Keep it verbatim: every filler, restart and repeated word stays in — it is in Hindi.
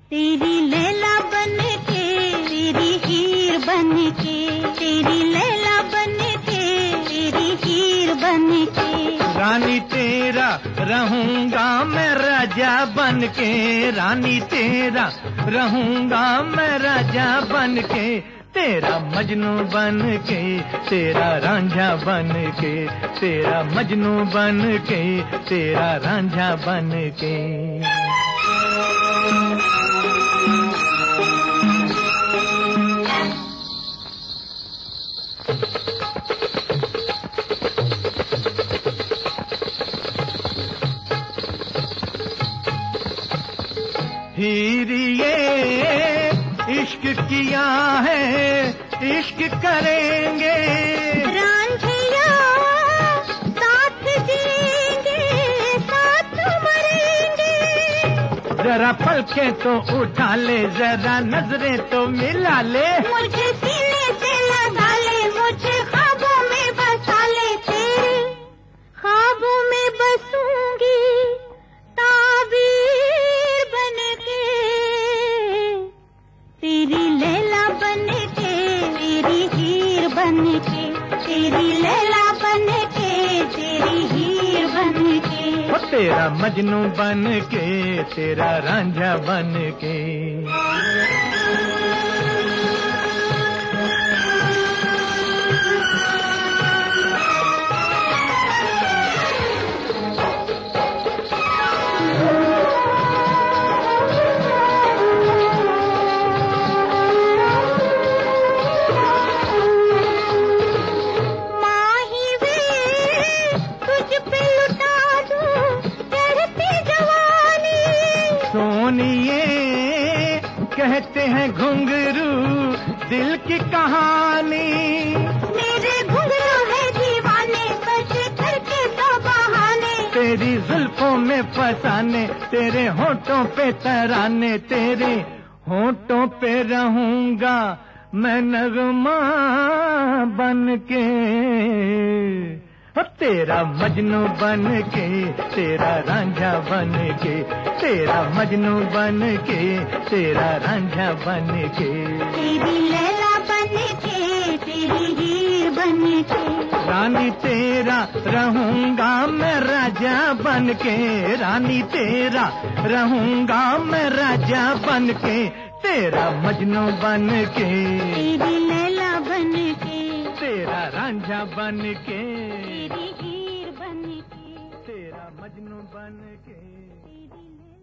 तेरी लैला बन के, तेरी हीर बन के, तेरी लैला बन के, तेरी हीर बन के। रानी तेरा रहूंगा मैं राजा बन के, रानी तेरा रहूंगा मैं राजा बन के, तेरा मजनू बन के, तेरा रांझा बन के, तेरा मजनू बन के, तेरा रांझा बन के। हीर ये इश्क किया है, इश्क करेंगे, रांझिया साथ जिएंगे, साथ मरेंगे। जरा पलके तो उठा ले, जरा नजरें तो मिला ले, मुझे सीने से लगा ले, मुझे ख्वाबों में बसा ले, तेरे ख्वाबों में बसूंगी ताबीर बन के। तेरी लैला बन के, तेरी हीर बन के, तेरी लैला बन के, तेरी हीर बन के। ओ तेरा मजनू बन के, तेरा रांझा बन के। सोनिए कहते हैं घुंघरू दिल की कहानी, मेरे घुंघरू है दीवाने, बस करके दो बहाने, तेरी जुल्फों में फसाने, तेरे होठों पे तराने, तेरे होठों पे रहूंगा मैं नगमा बन के। तेरा मजनू बन के, तेरा रांझा बन के, तेरा मजनू बन के, तेरा रांझा बन के। तेरी लैला बन के, तेरी हीर बन के। रानी तेरा रहूंगा मैं राजा बन के, रानी तेरा रहूंगा मैं राजा बन के, तेरा मजनू बन के, तेरी लैला बन के, तेरा रांझा बन के, तेरी हीर बन के, तेरा मजनू बन के। तेरी